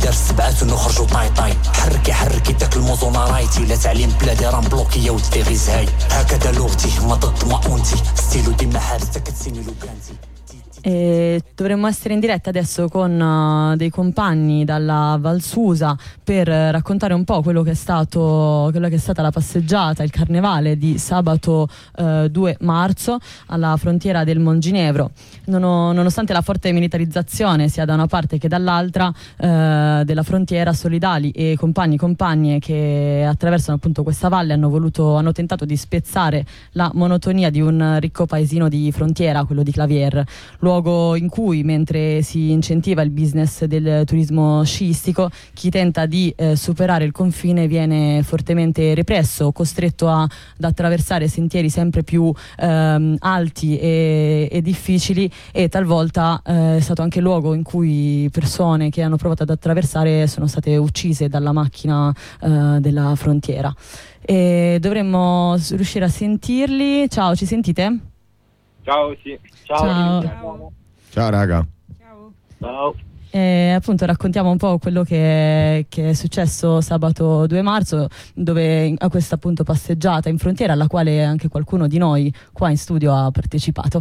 دار السبعات ونخرجوا طاي طاي حركي داك الموزون رايتي لا تعليم بلادي راه مبلوكيه ودي غير زهاي هكذا لغتي ما ضد مؤونتي ستيلو ديما حارسه كتسيني لو كانتي. E dovremmo essere in diretta adesso con dei compagni dalla Valsusa per raccontare un po' quello che è stata la passeggiata, il carnevale di sabato 2 marzo alla frontiera del Monginevro. Nonostante la forte militarizzazione sia da una parte che dall'altra della frontiera, solidali e compagne che attraversano appunto questa valle hanno tentato di spezzare la monotonia di un ricco paesino di frontiera, quello di Clavier, luogo in cui, mentre si incentiva il business del turismo sciistico, chi tenta di superare il confine viene fortemente represso, costretto ad attraversare sentieri sempre più alti e difficili, e talvolta è stato anche il luogo in cui persone che hanno provato ad attraversare sono state uccise dalla macchina della frontiera. E dovremmo riuscire a sentirli. Ciao, ci sentite? Ciao, sì. Ciao. Ciao raga. Ciao. Appunto raccontiamo un po' quello che è successo sabato 2 marzo, dove a questa appunto passeggiata in frontiera alla quale anche qualcuno di noi qua in studio ha partecipato.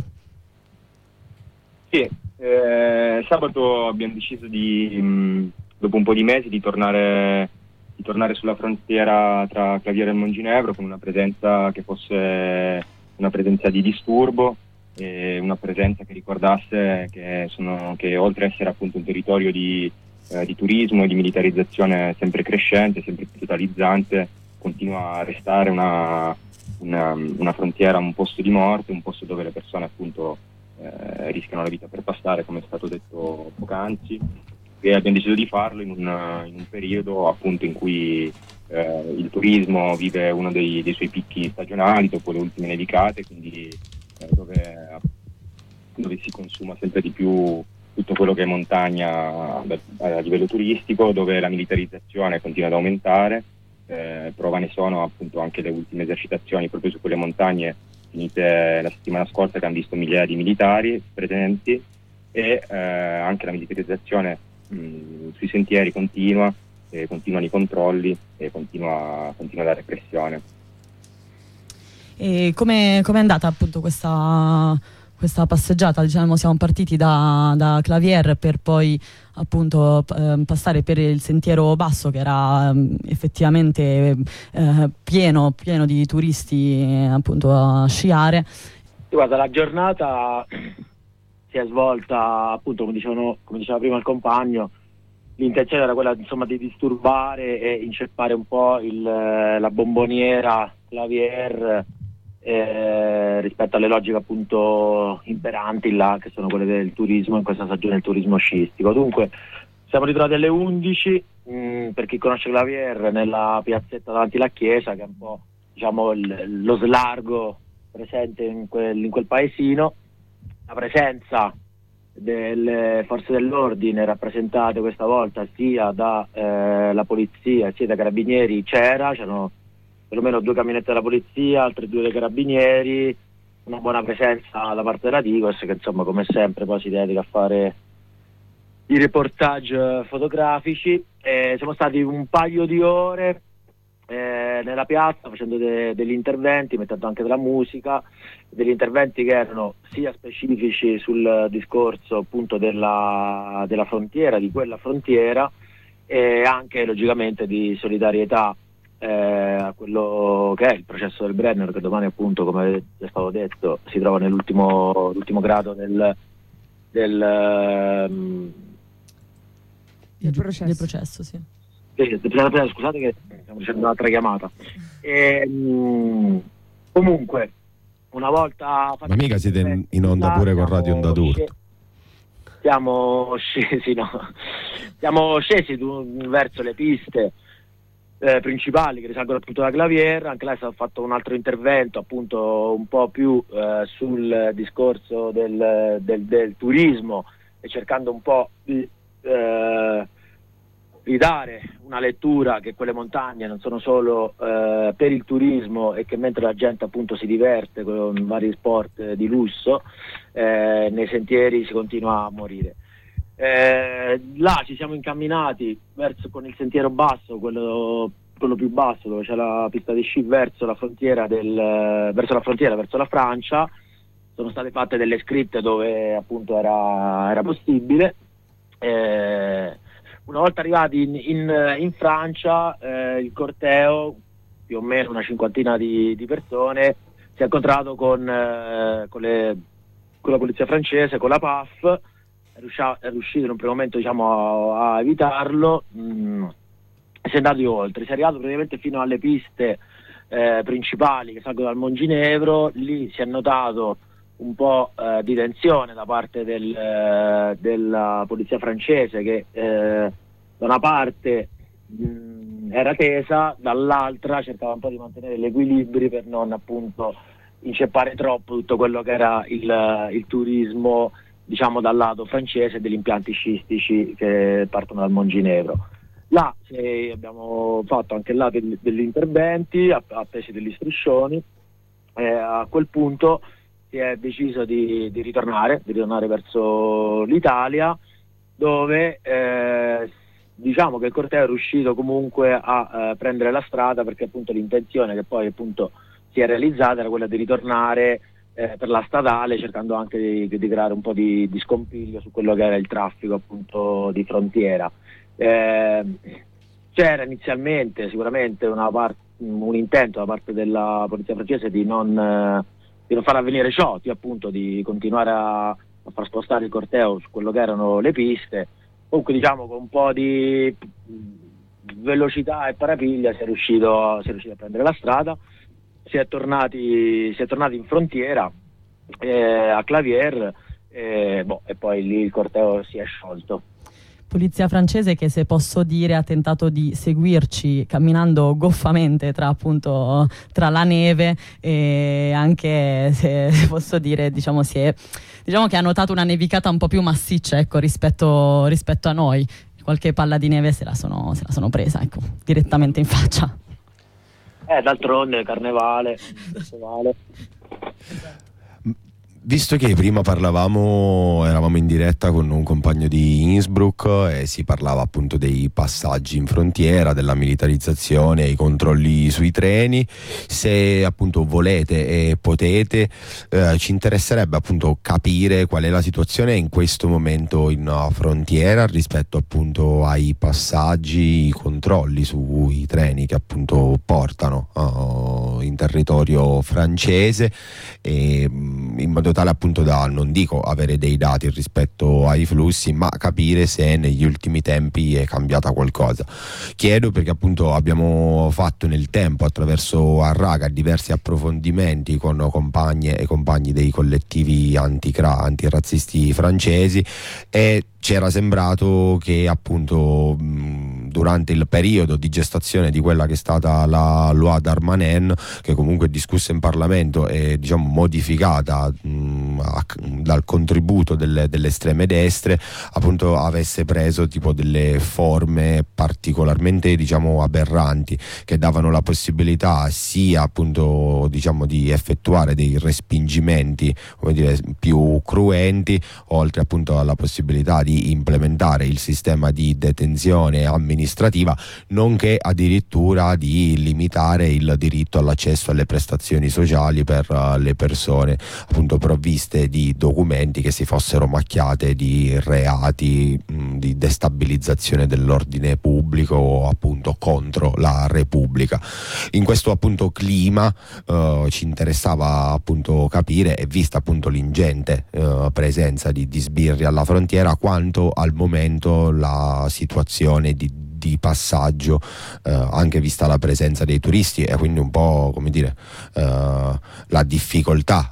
Sì, sabato abbiamo deciso dopo un po' di mesi di tornare sulla frontiera tra Claviere e Monginevro con una presenza che fosse una presenza di disturbo, e una presenza che ricordasse che oltre a essere appunto un territorio di turismo e di militarizzazione sempre crescente, sempre più totalizzante, continua a restare una frontiera, un posto di morte, un posto dove le persone appunto rischiano la vita per passare, come è stato detto poc'anzi, e abbiamo deciso di farlo in un periodo appunto in cui il turismo vive uno dei suoi picchi stagionali dopo le ultime nevicate, quindi dove si consuma sempre di più tutto quello che è montagna a livello turistico, dove la militarizzazione continua ad aumentare. Prova ne sono appunto anche le ultime esercitazioni proprio su quelle montagne finite la settimana scorsa, che hanno visto migliaia di militari presenti, e anche la militarizzazione sui sentieri continuano i controlli e continua la repressione. E come è andata appunto questa passeggiata? Diciamo, siamo partiti da Clavier per poi appunto passare per il sentiero basso, che era effettivamente pieno di turisti appunto a sciare. Guarda, la giornata si è svolta appunto come diceva prima il compagno. L'intenzione era quella insomma di disturbare e inceppare un po' la bomboniera Clavier rispetto alle logiche appunto imperanti là, che sono quelle del turismo in questa stagione, il turismo sciistico. Dunque siamo ritrovati alle 11, per chi conosce Clavier, nella piazzetta davanti alla chiesa, che è un po' diciamo lo slargo presente in quel paesino. La presenza delle forze dell'ordine rappresentate questa volta sia da la polizia sia da carabinieri c'erano perlomeno 2 camionette della polizia, altre 2 dei carabinieri, una buona presenza da parte della Digos, che insomma come sempre poi si dedica a fare i reportage fotografici. Siamo stati un paio di ore nella piazza facendo degli interventi, mettendo anche della musica, degli interventi che erano sia specifici sul discorso appunto della frontiera, di quella frontiera, e anche logicamente di solidarietà a quello che è il processo del Brennero, che domani appunto, come è stato detto, si trova nell'ultimo grado del processo, sì. Scusate che stiamo facendo un'altra chiamata. Comunque, una volta ma mica siete in onda pure con Radio Onda d'Urto? Siamo scesi verso le piste principali che risalgono appunto da Clavier. Anche là è stato fatto un altro intervento appunto un po' più sul discorso del turismo, e cercando un po' di dare una lettura che quelle montagne non sono solo per il turismo, e che mentre la gente appunto si diverte con vari sport di lusso, nei sentieri si continua a morire. Là ci siamo incamminati con il sentiero basso, quello più basso, dove c'è la pista di sci verso la frontiera, verso la Francia. Sono state fatte delle scritte dove appunto era possibile. Una volta arrivati in Francia, il corteo, più o meno una cinquantina di persone, si è incontrato con la polizia francese, con la PAF. È riuscito in un primo momento, diciamo, a evitarlo. Si è andati oltre, si è arrivato praticamente fino alle piste principali che salgono dal Monginevro. Lì si è notato un po' di tensione da parte della polizia francese, che da una parte era tesa, dall'altra cercava un po' di mantenere gli equilibri per non appunto inceppare troppo tutto quello che era il turismo, diciamo, dal lato francese, degli impianti sciistici che partono dal Monginevro. Là abbiamo fatto anche là degli interventi, appesi degli striscioni. A quel punto si è deciso di ritornare verso l'Italia, dove diciamo che il corteo è riuscito comunque a prendere la strada, perché appunto l'intenzione che poi appunto si è realizzata era quella di ritornare per la statale, cercando anche di creare un po' di scompiglio su quello che era il traffico appunto di frontiera. C'era inizialmente sicuramente un intento da parte della polizia francese di non far avvenire ciò, appunto di continuare a far spostare il corteo su quello che erano le piste. Comunque, diciamo, con un po' di velocità e parapiglia si è riuscito a prendere la strada. Si è tornati in frontiera a Clavière e poi lì il corteo si è sciolto. Polizia francese che, se posso dire, ha tentato di seguirci camminando goffamente tra la neve, e anche, se posso dire, diciamo che ha notato una nevicata un po' più massiccia, ecco, rispetto a noi. Qualche palla di neve se la sono presa, ecco, direttamente in faccia. D'altronde carnevale. Visto che prima eravamo in diretta con un compagno di Innsbruck e si parlava appunto dei passaggi in frontiera, della militarizzazione, i controlli sui treni, se appunto volete e potete, ci interesserebbe appunto capire qual è la situazione in questo momento in frontiera rispetto appunto ai passaggi, i controlli sui treni che appunto portano in territorio francese, e in modo tale appunto da, non dico avere dei dati rispetto ai flussi, ma capire se negli ultimi tempi è cambiata qualcosa. Chiedo perché appunto abbiamo fatto nel tempo, attraverso Arraga, diversi approfondimenti con compagne e compagni dei collettivi antirazzisti francesi, e c'era sembrato che appunto durante il periodo di gestazione di quella che è stata la Loi Darmanin, che comunque è discussa in Parlamento e diciamo modificata dal contributo delle estreme destre, appunto avesse preso tipo delle forme particolarmente, diciamo, aberranti, che davano la possibilità sia appunto, diciamo, di effettuare dei respingimenti, come dire, più cruenti, oltre appunto alla possibilità di implementare il sistema di detenzione amministrativa, nonché addirittura di limitare il diritto all'accesso alle prestazioni sociali per le persone appunto provviste di documenti che si fossero macchiate di reati di destabilizzazione dell'ordine pubblico o appunto contro la Repubblica. In questo appunto clima ci interessava appunto capire, e vista appunto l'ingente presenza di sbirri alla frontiera, quanto al momento la situazione di passaggio, anche vista la presenza dei turisti e quindi un po', come dire, la difficoltà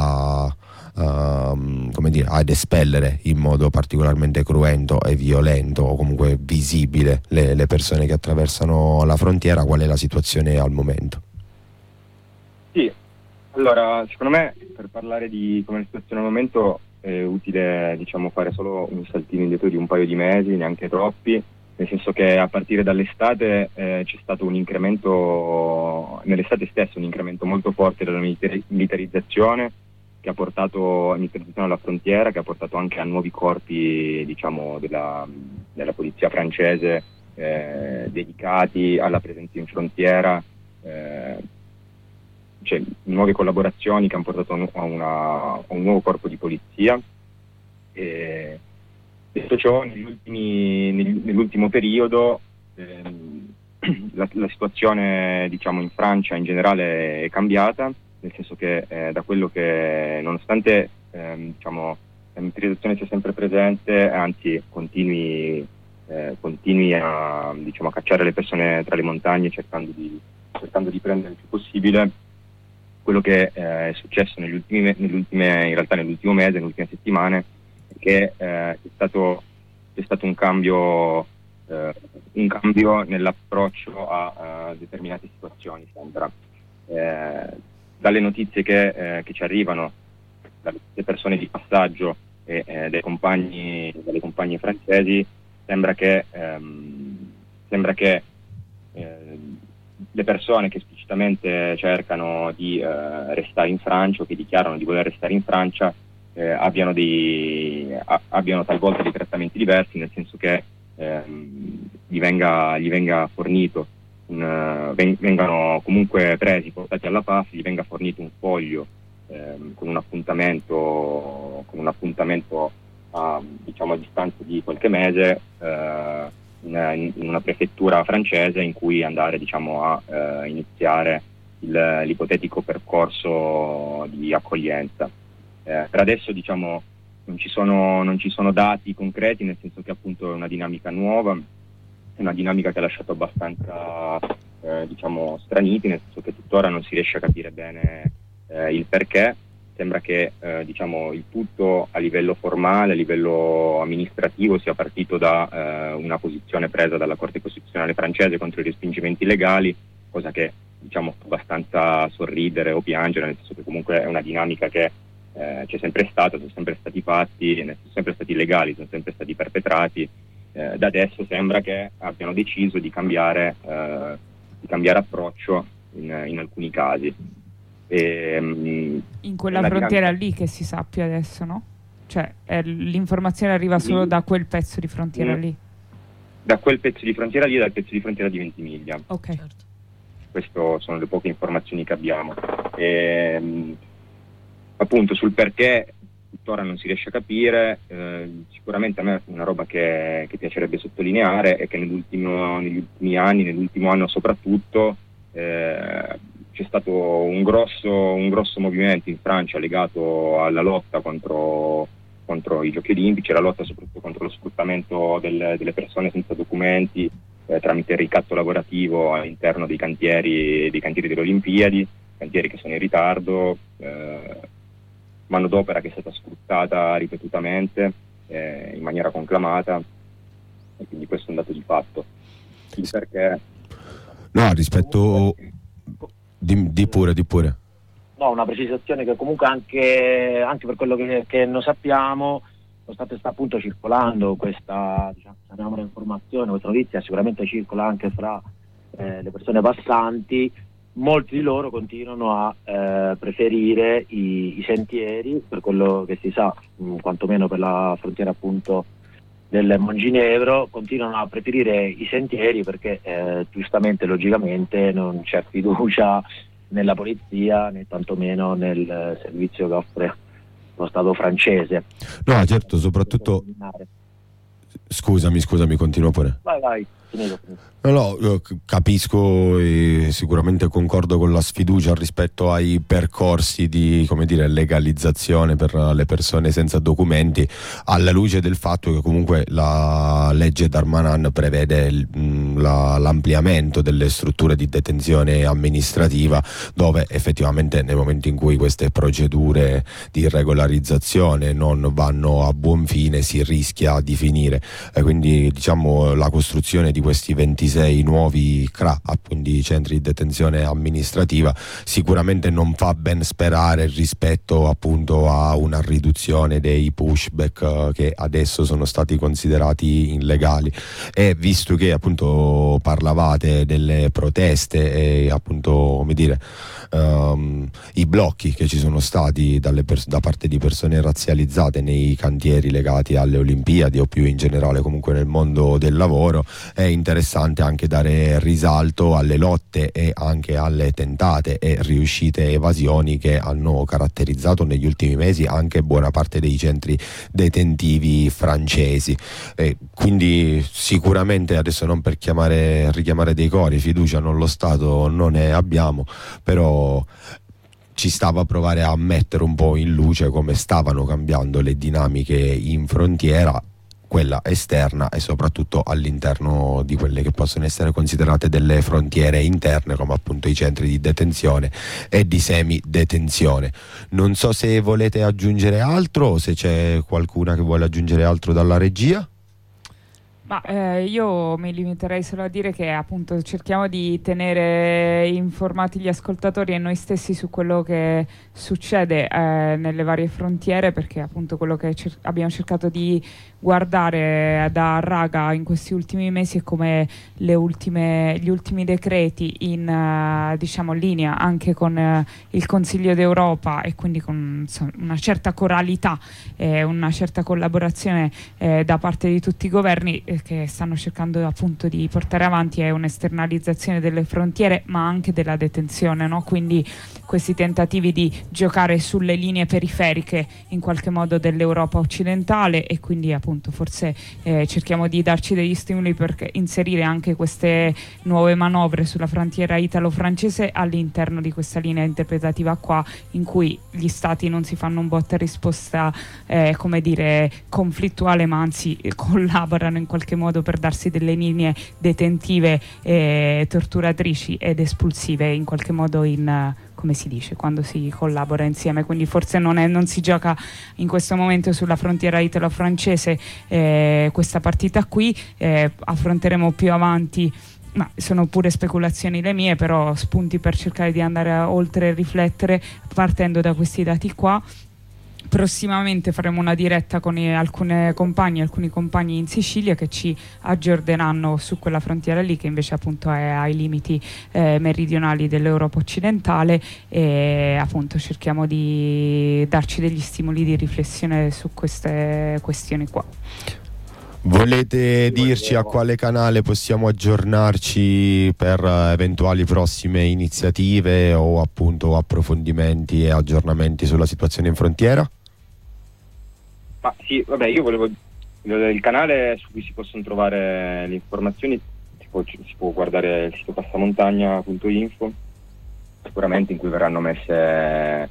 ad espellere in modo particolarmente cruento e violento, o comunque visibile, le persone che attraversano la frontiera. Qual è la situazione al momento? Sì, allora secondo me, per parlare di come è la situazione al momento, è utile, diciamo, fare solo un saltino indietro di un paio di mesi, neanche troppi, nel senso che a partire dall'estate c'è stato un incremento, nell'estate stessa, un incremento molto forte della militarizzazione, che ha portato all'interdizione alla frontiera, che ha portato anche a nuovi corpi, diciamo, della polizia francese dedicati alla presenza in frontiera, cioè nuove collaborazioni che hanno portato a un nuovo corpo di polizia. E detto ciò, nell'ultimo periodo la situazione, diciamo, in Francia in generale è cambiata, nel senso che da quello che, nonostante diciamo, la militarizzazione sia sempre presente, anzi continui a, diciamo, a cacciare le persone tra le montagne cercando di prendere il più possibile, quello che è successo nell'ultimo mese, nelle ultime settimane, è che c'è stato un cambio nell'approccio a determinate situazioni, sembra. Dalle notizie che ci arrivano dalle persone di passaggio e dalle compagne francesi, sembra che le persone che esplicitamente cercano di restare in Francia o che dichiarano di voler restare in Francia abbiano talvolta dei trattamenti diversi, nel senso che gli venga fornito vengano comunque presi, portati alla PAF, gli venga fornito un foglio con un appuntamento a, diciamo, a distanza di qualche mese in una prefettura francese in cui andare, diciamo, a iniziare l'ipotetico percorso di accoglienza. Per adesso, diciamo, non ci sono dati concreti, nel senso che appunto è una dinamica nuova, è una dinamica che ha lasciato abbastanza diciamo straniti, nel senso che tuttora non si riesce a capire bene il perché. Sembra che diciamo, il tutto a livello formale, a livello amministrativo, sia partito da una posizione presa dalla Corte Costituzionale francese contro i respingimenti illegali, cosa che, diciamo, fa abbastanza sorridere o piangere, nel senso che comunque è una dinamica che c'è sempre stata, sono sempre stati fatti, sono sempre stati illegali, sono sempre stati perpetrati. Da adesso sembra che abbiano deciso di cambiare approccio in alcuni casi. In quella frontiera lì, che si sappia adesso, no? Cioè l'informazione arriva solo da quel pezzo di frontiera lì? Da quel pezzo di frontiera lì, dal pezzo di frontiera di Ventimiglia. Ok. Certo. Queste sono le poche informazioni che abbiamo. Appunto, sul perché tuttora non si riesce a capire. Sicuramente a me una roba che piacerebbe sottolineare è che nell'ultimo anno soprattutto, c'è stato un grosso movimento in Francia legato alla lotta contro i giochi olimpici, alla lotta soprattutto contro lo sfruttamento delle persone senza documenti tramite il ricatto lavorativo all'interno dei cantieri delle Olimpiadi, cantieri che sono in ritardo, manodopera che è stata sfruttata ripetutamente in maniera conclamata, e quindi questo è un dato di fatto. Il perché? No, rispetto... Di pure. No, una precisazione che comunque anche per quello che noi sappiamo, sta appunto circolando questa, diciamo, chiamiamola informazione, questa notizia sicuramente circola anche fra le persone passanti. Molti di loro continuano a preferire i sentieri, per quello che si sa, quantomeno per la frontiera appunto del Monginevro, continuano a preferire i sentieri perché giustamente, logicamente, non c'è fiducia nella polizia né tantomeno nel servizio che offre lo Stato francese. No, certo, soprattutto... Scusami, continuo pure. Vai, finito. No, capisco e sicuramente concordo con la sfiducia rispetto ai percorsi di, come dire, legalizzazione per le persone senza documenti, alla luce del fatto che comunque la legge Darmanin prevede l'ampliamento delle strutture di detenzione amministrativa, dove effettivamente nel momento in cui queste procedure di regolarizzazione non vanno a buon fine si rischia di finire, quindi diciamo la costruzione di questi 26 nuovi CRA, quindi centri di detenzione amministrativa, sicuramente non fa ben sperare rispetto appunto a una riduzione dei pushback che adesso sono stati considerati illegali. E visto che appunto parlavate delle proteste e appunto, come dire, i blocchi che ci sono stati da parte di persone razzializzate nei cantieri legati alle Olimpiadi o più in generale comunque nel mondo del lavoro, è interessante anche dare risalto alle lotte e anche alle tentate e riuscite evasioni che hanno caratterizzato negli ultimi mesi anche buona parte dei centri detentivi francesi. Quindi sicuramente, adesso non per richiamare dei cori, fiducia nello Stato non ne abbiamo, però ci stava a provare a mettere un po' in luce come stavano cambiando le dinamiche in frontiera, quella esterna e soprattutto all'interno di quelle che possono essere considerate delle frontiere interne, come appunto i centri di detenzione e di semi-detenzione. Non so se volete aggiungere altro o se c'è qualcuna che vuole aggiungere altro dalla regia. Ma io mi limiterei solo a dire che appunto cerchiamo di tenere informati gli ascoltatori e noi stessi su quello che succede nelle varie frontiere, perché appunto quello che abbiamo cercato di guardare da Raga in questi ultimi mesi è come gli ultimi decreti in diciamo linea anche con il Consiglio d'Europa e quindi con una certa coralità e una certa collaborazione da parte di tutti i governi che stanno cercando appunto di portare avanti è un'esternalizzazione delle frontiere ma anche della detenzione, no? Quindi questi tentativi di giocare sulle linee periferiche in qualche modo dell'Europa occidentale, e quindi appunto forse cerchiamo di darci degli stimoli per inserire anche queste nuove manovre sulla frontiera italo-francese all'interno di questa linea interpretativa qua, in cui gli stati non si fanno un botta e risposta come dire conflittuale, ma anzi collaborano in qualche modo per darsi delle linee detentive torturatrici ed espulsive in qualche modo come si dice quando si collabora insieme. Quindi forse non si gioca in questo momento sulla frontiera italo-francese questa partita qui, affronteremo più avanti, ma sono pure speculazioni le mie, però spunti per cercare di andare oltre e riflettere partendo da questi dati qua. Prossimamente faremo una diretta con alcuni compagni in Sicilia che ci aggiorneranno su quella frontiera lì, che invece appunto è ai limiti meridionali dell'Europa occidentale, e appunto cerchiamo di darci degli stimoli di riflessione su queste questioni qua. Volete dirci a quale canale possiamo aggiornarci per eventuali prossime iniziative o appunto approfondimenti e aggiornamenti sulla situazione in frontiera? Ma sì, vabbè, io volevo il canale su cui si possono trovare le informazioni, si può guardare il sito passamontagna.info, sicuramente, in cui verranno messe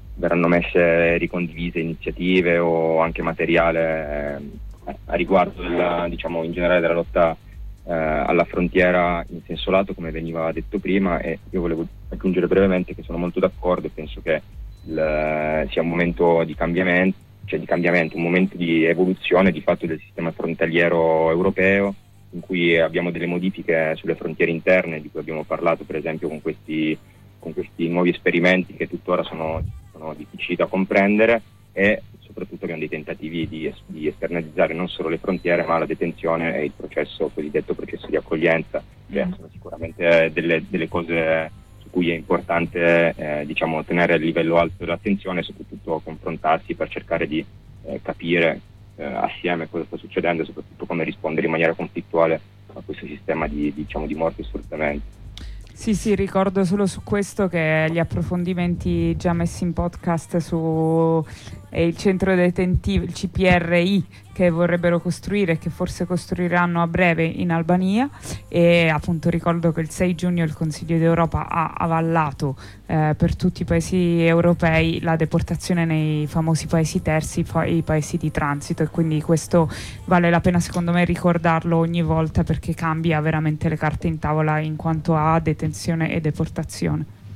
ricondivise iniziative o anche materiale a riguardo diciamo in generale della lotta alla frontiera in senso lato, come veniva detto prima. E io volevo aggiungere brevemente che sono molto d'accordo e penso che sia un momento di cambiamento, un momento di evoluzione di fatto del sistema frontaliero europeo, in cui abbiamo delle modifiche sulle frontiere interne di cui abbiamo parlato, per esempio con questi nuovi esperimenti che tuttora sono difficili da comprendere, e soprattutto abbiamo dei tentativi di esternalizzare non solo le frontiere ma la detenzione e il cosiddetto processo di accoglienza, che sono sicuramente delle cose su cui è importante diciamo tenere a livello alto dell'attenzione e soprattutto confrontarsi per cercare di capire assieme cosa sta succedendo e soprattutto come rispondere in maniera conflittuale a questo sistema di morte e sfruttamento. Sì, ricordo solo su questo che gli approfondimenti già messi in podcast su il centro detentivo, il CPRI, che vorrebbero costruire e che forse costruiranno a breve in Albania, e appunto ricordo che il 6 giugno il Consiglio d'Europa ha avallato per tutti i paesi europei la deportazione nei famosi paesi terzi, i paesi di transito, e quindi questo vale la pena secondo me ricordarlo ogni volta, perché cambia veramente le carte in tavola in quanto a detenzione e deportazione.